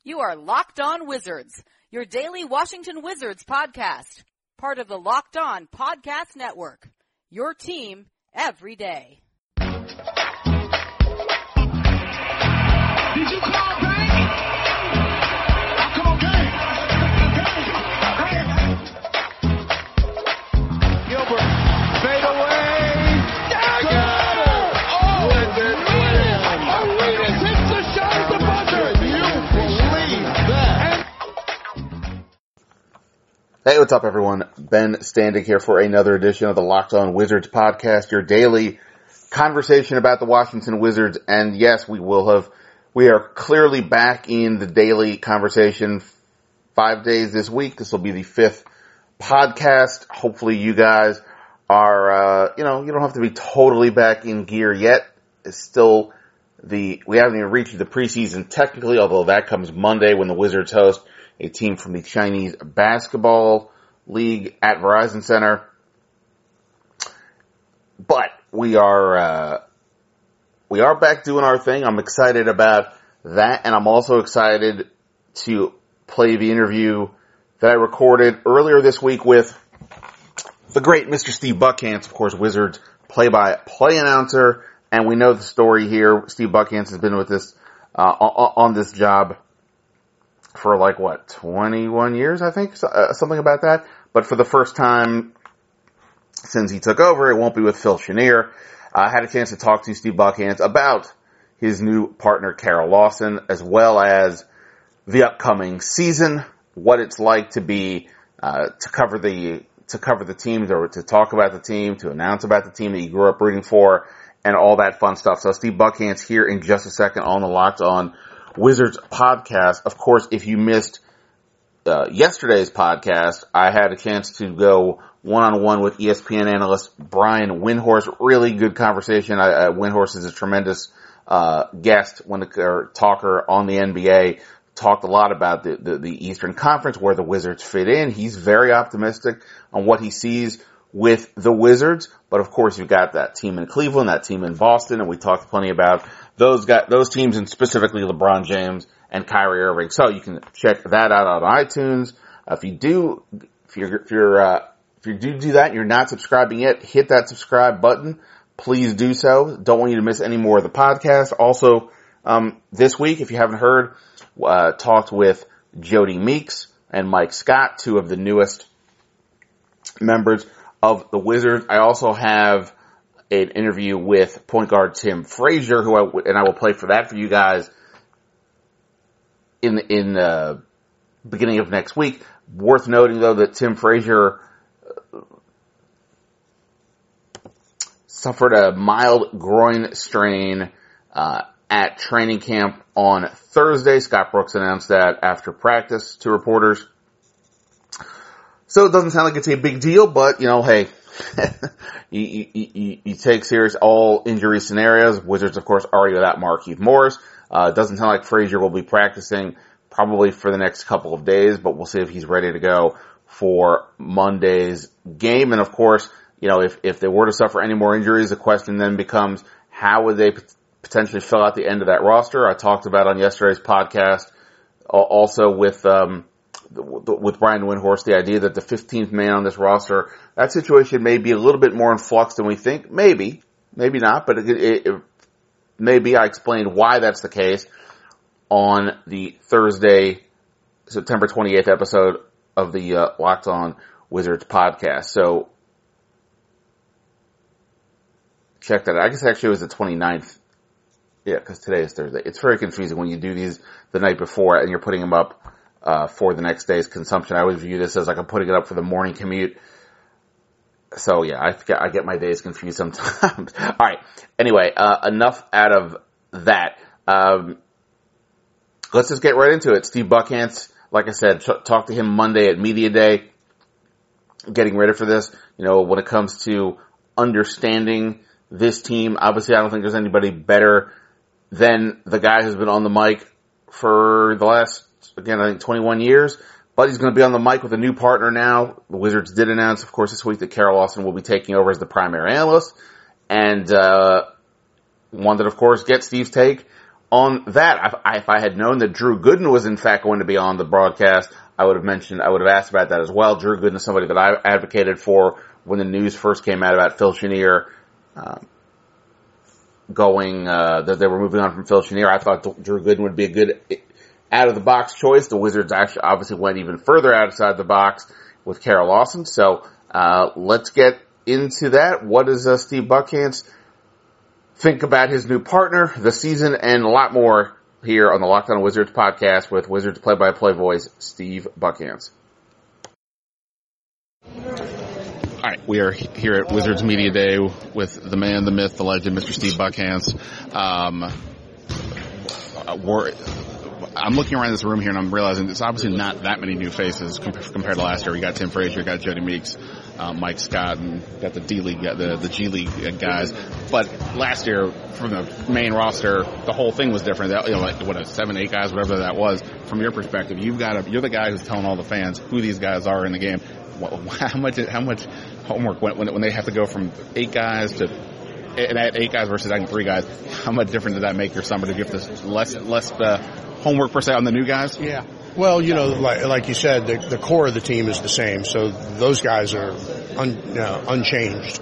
You are Locked On Wizards, your daily Washington Wizards podcast, part of the Locked On Podcast Network, your team every day. Did you call back? I called back. Gilbert, fade away. Oh, Wizards win. Arenas hits the shot at the buzzer. You believe that? Hey, what's up, everyone? Ben Standig here for another edition of the Locked On Wizards podcast, your daily conversation about the Washington Wizards. And yes, we are clearly back in the daily conversation 5 days this week. This will be the fifth podcast. Hopefully you guys are, you don't have to be totally back in gear yet. It's still we haven't even reached the preseason technically, although that comes Monday when the Wizards host a team from the Chinese Basketball League at Verizon Center. But we are back doing our thing. I'm excited about that, and I'm also excited to play the interview that I recorded earlier this week with the great Mr. Steve Buckhantz, of course, Wizards play-by-play announcer, and we know the story here. Steve Buckhantz has been with this on this job for 21 years, I think, something about that. But for the first time since he took over, it won't be with Phil Chenier. I had a chance to talk to Steve Buckhantz about his new partner, Carol Lawson, as well as the upcoming season, what it's like to be, to cover the team, or to talk about the team, to announce about the team that you grew up rooting for, and all that fun stuff. So Steve Buckhantz here in just a second on the Locked On Wizards podcast. Of course, if you missed yesterday's podcast, I had a chance to go one-on-one with ESPN analyst Brian Windhorst. Really good conversation. Windhorst is a tremendous guest, talker on the NBA. Talked a lot about the Eastern Conference, where the Wizards fit in. He's very optimistic on what he sees with the Wizards. But of course, you've got that team in Cleveland, that team in Boston, and we talked plenty about those teams, and specifically LeBron James and Kyrie Irving. So you can check that out on iTunes. If you do that and you're not subscribing yet, hit that subscribe button. Please do so. Don't want you to miss any more of the podcast. Also, this week, if you haven't heard, talked with Jody Meeks and Mike Scott, two of the newest members of the Wizards. I also have an interview with point guard Tim Frazier, I will play for that for you guys in the beginning of next week. Worth noting, though, that Tim Frazier suffered a mild groin strain at training camp on Thursday. Scott Brooks announced that after practice to reporters. So it doesn't sound like it's a big deal, but, hey, you take serious all injury scenarios. Wizards, of course, already without Markieff Morris. It doesn't sound like Frazier will be practicing probably for the next couple of days, but we'll see if he's ready to go for Monday's game. And of course, if they were to suffer any more injuries, the question then becomes, how would they potentially fill out the end of that roster? I talked about on yesterday's podcast, also with Brian Windhorst, the idea that the 15th man on this roster, that situation may be a little bit more in flux than we think. Maybe not, but maybe. I explained why that's the case on the Thursday, September 28th episode of the Locked On Wizards podcast. So check that out. I guess actually it was the 29th. Yeah, because today is Thursday. It's very confusing when you do these the night before and you're putting them up for the next day's consumption. I always view this as I'm putting it up for the morning commute. So yeah, I get my days confused sometimes. All right. Anyway, enough out of that. Let's just get right into it. Steve Buckhantz, like I said, talked to him Monday at Media Day, getting ready for this. When it comes to understanding this team, obviously I don't think there's anybody better than the guy who's been on the mic for the last, again, I think 21 years. But he's going to be on the mic with a new partner now. The Wizards did announce, of course, this week that Carol Lawson will be taking over as the primary analyst. And wanted, of course, get Steve's take on that, if I had known that Drew Gooden was in fact going to be on the broadcast, I would have asked about that as well. Drew Gooden is somebody that I advocated for when the news first came out about Phil Chenier, that they were moving on from Phil Chenier. I thought Drew Gooden would be a good out-of-the-box choice. The Wizards actually obviously went even further outside the box with Kara Lawson. So, let's get into that. What does Steve Buckhantz think about his new partner, the season, and a lot more here on the Locked On Wizards podcast with Wizards play-by-play voice, Steve Buckhantz. All right, we are here at Wizards Media Day with the man, the myth, the legend, Mr. Steve Buckhantz. I'm looking around this room here and I'm realizing there's obviously not that many new faces compared to last year. We got Tim Frazier, we got Jody Meeks, Mike Scott, and got the D-League, the G-League guys. But last year, from the main roster, the whole thing was different. That, 7, 8 guys, whatever that was. From your perspective, you're the guy who's telling all the fans who these guys are in the game. How much homework when they have to go from 8 guys to 8 guys versus 3 guys? How much different did that make your summer? Did you have to less homework per se on the new guys? Yeah. Well, like you said, the core of the team is the same, so those guys are unchanged.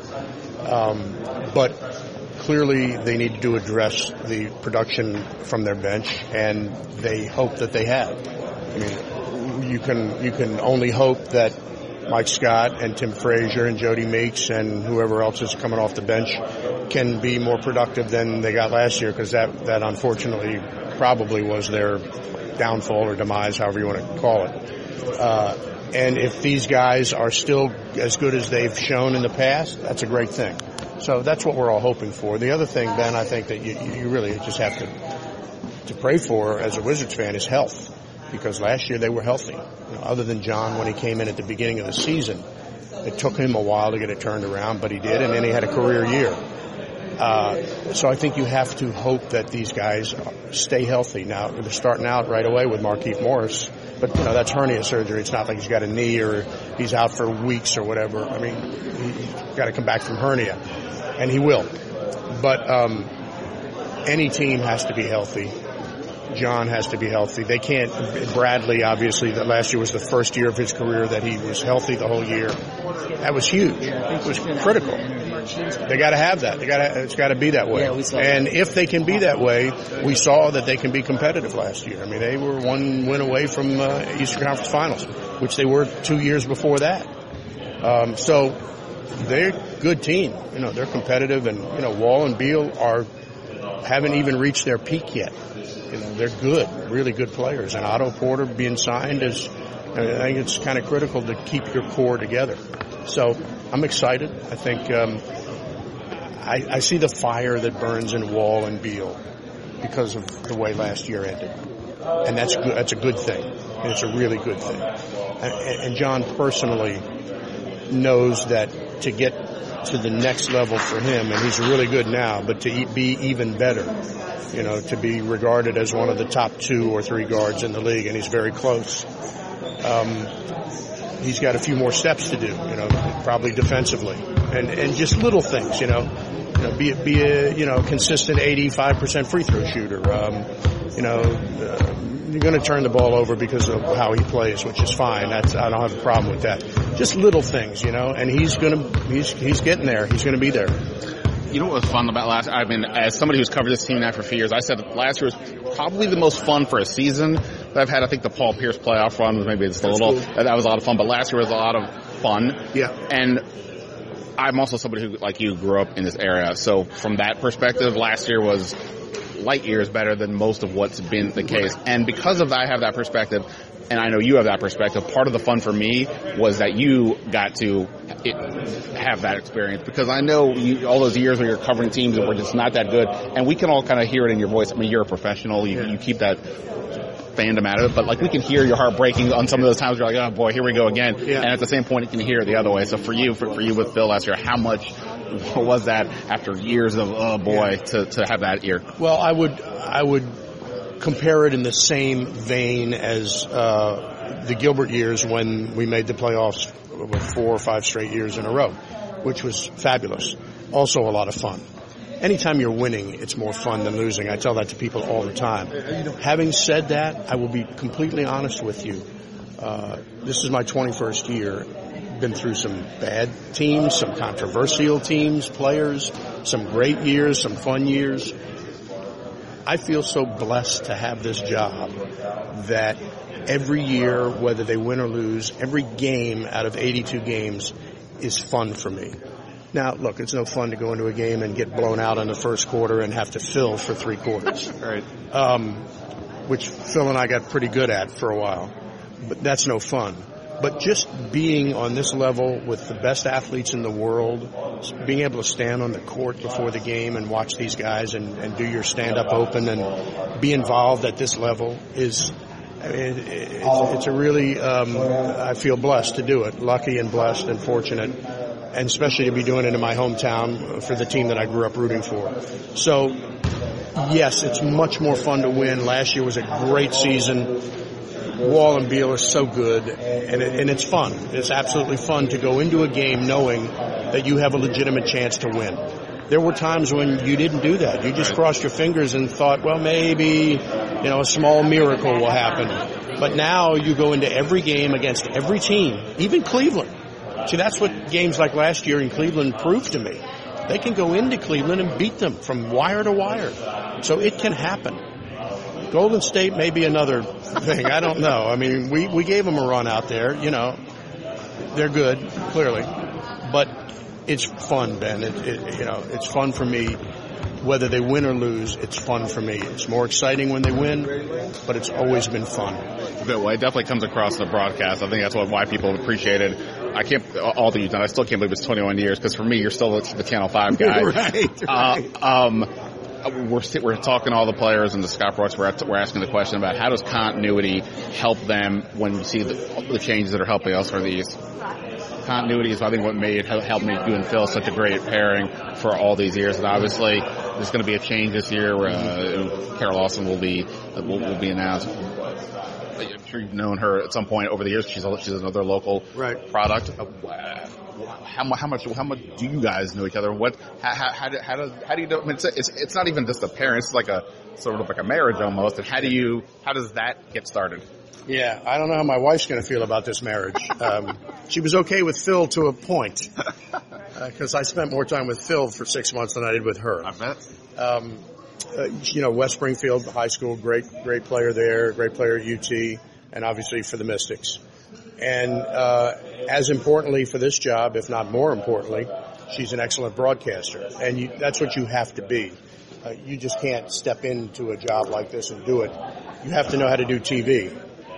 But clearly they need to address the production from their bench, and they hope that they have. I mean, you can only hope that Mike Scott and Tim Frazier and Jody Meeks and whoever else is coming off the bench can be more productive than they got last year, because that unfortunately probably was their downfall or demise, however you want to call it. And if these guys are still as good as they've shown in the past, that's a great thing. So that's what we're all hoping for. The other thing, Ben, I think that you really just have to pray for as a Wizards fan is health, because last year they were healthy. Other than John when he came in at the beginning of the season, it took him a while to get it turned around, but he did, and then he had a career year. So I think you have to hope that these guys stay healthy. Now, they're starting out right away with Markieff Morris, but, that's hernia surgery. It's not like he's got a knee or he's out for weeks or whatever. I mean, he's got to come back from hernia, and he will. But any team has to be healthy. John has to be healthy. They can't. Bradley, obviously, that last year was the first year of his career that he was healthy the whole year. That was huge. It was critical. They got to have that. It's got to be that way. And if they can be that way, we saw that they can be competitive last year. I mean, they were one win away from Eastern Conference Finals, which they were 2 years before that. So they're a good team. They're competitive, and Wall and Beal haven't even reached their peak yet. They're good, really good players. And Otto Porter being signed I think it's kind of critical to keep your core together. So I'm excited. I think I see the fire that burns in Wall and Beal because of the way last year ended. And that's good. That's a good thing. And it's a really good thing. And John personally knows that to get to the next level for him, and he's really good now, but to be even better, to be regarded as one of the top 2 or 3 guards in the league, and he's very close. He's got a few more steps to do, probably defensively, and just little things, be a consistent 85% free throw shooter. You're going to turn the ball over because of how he plays, which is fine. I don't have a problem with that. Just little things, and he's getting there. He's going to be there. You know what was fun about last? I mean, as somebody who's covered this team now for a few years, I said that last year was probably the most fun for a season that I've had. I think the Paul Pierce playoff run was maybe just a little. Cool. That was a lot of fun, but last year was a lot of fun. Yeah. And I'm also somebody who, like you, grew up in this area. So from that perspective, last year was light years better than most of what's been the case. And because of that, I have that perspective, and I know you have that perspective. Part of the fun for me was that you got to have that experience, because I know all those years where you're covering teams that were just not that good, and we can all kind of hear it in your voice. I mean, you're a professional. You keep that fandom out of it, but like we can hear your heart breaking on some of those times. You're like, oh boy, here we go again. Yeah. And at the same point, you can hear it the other way. So for you with Phil last year, how much was that after years of to have that year? Well, I would compare it in the same vein as the Gilbert years when we made the playoffs with 4 or 5 straight years in a row, which was fabulous. Also a lot of fun. anytime you're winning, it's more fun than losing. I tell that to people all the time. Having said that, I will be completely honest with you. This is my 21st year. Been through some bad teams, some controversial teams, players, some great years, some fun years. I feel so blessed to have this job that every year, whether they win or lose, every game out of 82 games is fun for me. Now, look, it's no fun to go into a game and get blown out in the first quarter and have to fill for 3 quarters. Right. Which Phil and I got pretty good at for a while. But that's no fun. But just being on this level with the best athletes in the world, being able to stand on the court before the game and watch these guys and do your stand-up open and be involved at this level is, it's a really, I feel blessed to do it. Lucky and blessed and fortunate. And especially to be doing it in my hometown for the team that I grew up rooting for. So, yes, it's much more fun to win. Last year was a great season. Wall and Beal are so good, and it's fun. It's absolutely fun to go into a game knowing that you have a legitimate chance to win. There were times when you didn't do that. You just crossed your fingers and thought, well, maybe, a small miracle will happen. But now you go into every game against every team, even Cleveland. See, that's what games like last year in Cleveland proved to me. They can go into Cleveland and beat them from wire to wire. So it can happen. Golden State may be another thing. I don't know. I mean, we gave them a run out there. They're good, clearly. But it's fun, Ben. It's fun for me. Whether they win or lose, it's fun for me. It's more exciting when they win, but it's always been fun. Well, it definitely comes across in the broadcast. I think that's why people appreciate it. I can't, all that you've done, I still can't believe it's 21 years, because for me, you're still the Channel 5 guy. Right. We're talking to all the players and the Scott Brooks. We're asking the question about how does continuity help them when you see the changes that are helping us for these. Continuity is, I think, what helped make you and Phil such a great pairing for all these years. And obviously, there's going to be a change this year where Kara Lawson will be announced. I'm sure you've known her at some point over the years. She's another local product. How much do you guys know each other? How do you know? I mean, it's not even just a parent. It's like a sort of like a marriage almost. And how does that get started? Yeah, I don't know how my wife's going to feel about this marriage. She was okay with Phil to a point, because I spent more time with Phil for 6 months than I did with her. I bet. West Springfield High School, great player there, great player at UT, and obviously for the Mystics. And as importantly for this job, if not more importantly, she's an excellent broadcaster, and that's what you have to be. You just can't step into a job like this and do it. You have to know how to do TV.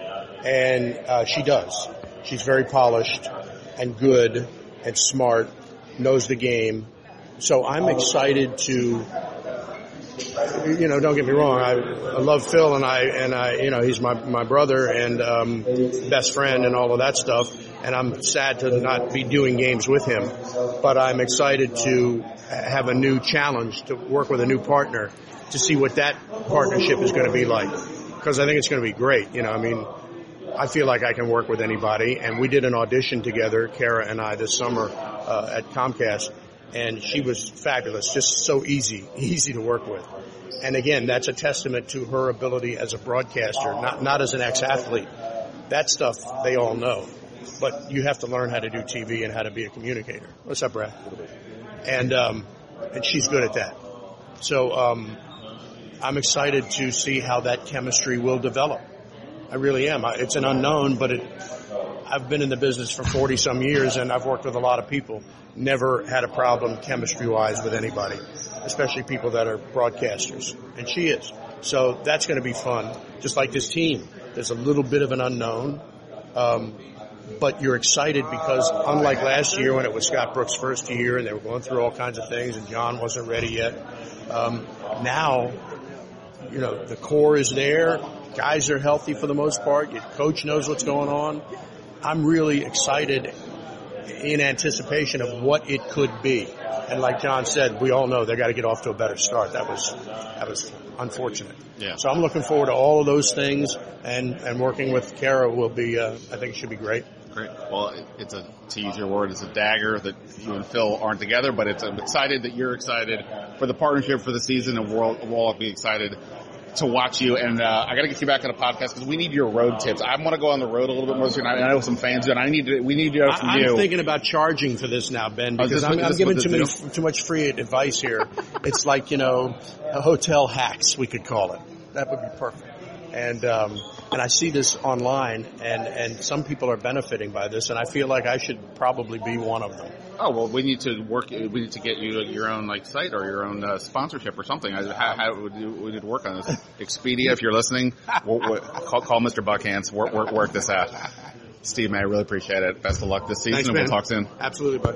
And she does. She's very polished and good and smart, knows the game. So I'm excited to, don't get me wrong, I love Phil and I, he's my brother and best friend and all of that stuff. And I'm sad to not be doing games with him. But I'm excited to have a new challenge, to work with a new partner, to see what that partnership is going to be like. Because I think it's going to be great. I feel like I can work with anybody. And we did an audition together, Kara and I, this summer at Comcast. And she was fabulous, just so easy to work with. And again, that's a testament to her ability as a broadcaster, not as an ex-athlete. That stuff they all know. But you have to learn how to do TV and how to be a communicator. What's up, Brad? And she's good at that. So I'm excited to see how that chemistry will develop. I really am. It's an unknown, but I've been in the business for 40-some years, and I've worked with a lot of people. Never had a problem chemistry-wise with anybody, especially people that are broadcasters. And she is. So that's going to be fun. Just like this team. There's a little bit of an unknown. But you're excited because unlike last year when it was Scott Brooks' first year and they were going through all kinds of things and John wasn't ready yet, now, the core is there. Guys are healthy for the most part. Your coach knows what's going on. I'm really excited in anticipation of what it could be. And like John said, we all know they got to get off to a better start. That was unfortunate. Yeah. So I'm looking forward to all of those things, and working with Kara will be, I think it should be great. Great. Well, it's to use your word, it's a dagger that you and Phil aren't together, but I'm excited that you're excited for the partnership for the season, and we'll all be excited to watch you. And I got to get you back on a podcast because we need your road tips. I want to go on the road a little bit more. I know some fans do, and we need to know from you. I'm thinking about charging for this now, Ben, because I'm giving too much free advice here. It's like, hotel hacks, we could call it. That would be perfect. And I see this online, and some people are benefiting by this, and I feel like I should probably be one of them. Oh, well, we need to get you your own site or your own sponsorship or something. How would we need to work on this? Expedia, if you're listening, call Mr. Buckhantz. Work this out. Steve, man, I really appreciate it. Best of luck this season, and we'll talk soon. Absolutely, bud.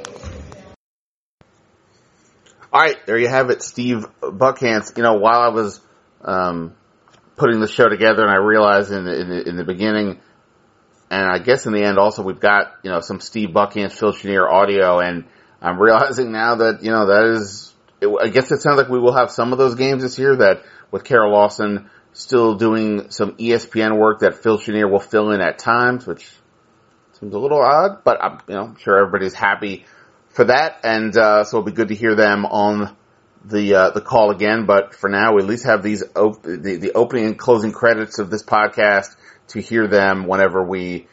All right, there you have it, Steve Buckhantz. While I was putting the show together, and I realized in the beginning, and I guess in the end also, we've got, some Steve Buckhantz, Phil Chenier audio, and I'm realizing now that, I guess it sounds like we will have some of those games this year, that with Carol Lawson still doing some ESPN work, that Phil Chenier will fill in at times, which seems a little odd, but I'm sure everybody's happy for that, and so it'll be good to hear them on the call again. But for now, we at least have these the opening and closing credits of this podcast to hear them whenever we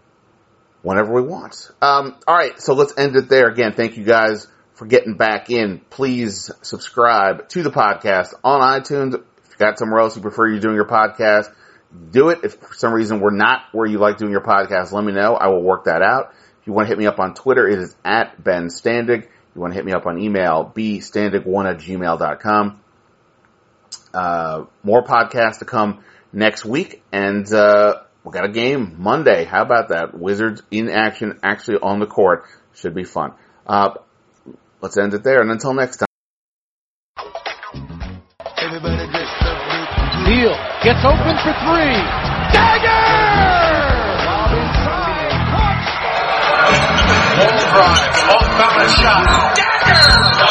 want. All right, so let's end it there. Again, thank you guys for getting back in. Please subscribe to the podcast on iTunes. If you got somewhere else you prefer you doing your podcast, do it. If for some reason we're not where you like doing your podcast, let me know. I will work that out. If you want to hit me up on Twitter, it is at Ben Standig. You want to hit me up on email, bstandig1@gmail.com. More podcasts to come next week, and we got a game Monday. How about that? Wizards in action, actually on the court. Should be fun. Let's end it there, and until next time. Neal gets open for three. Dagger! Wall drive, off balance shot. Dagger!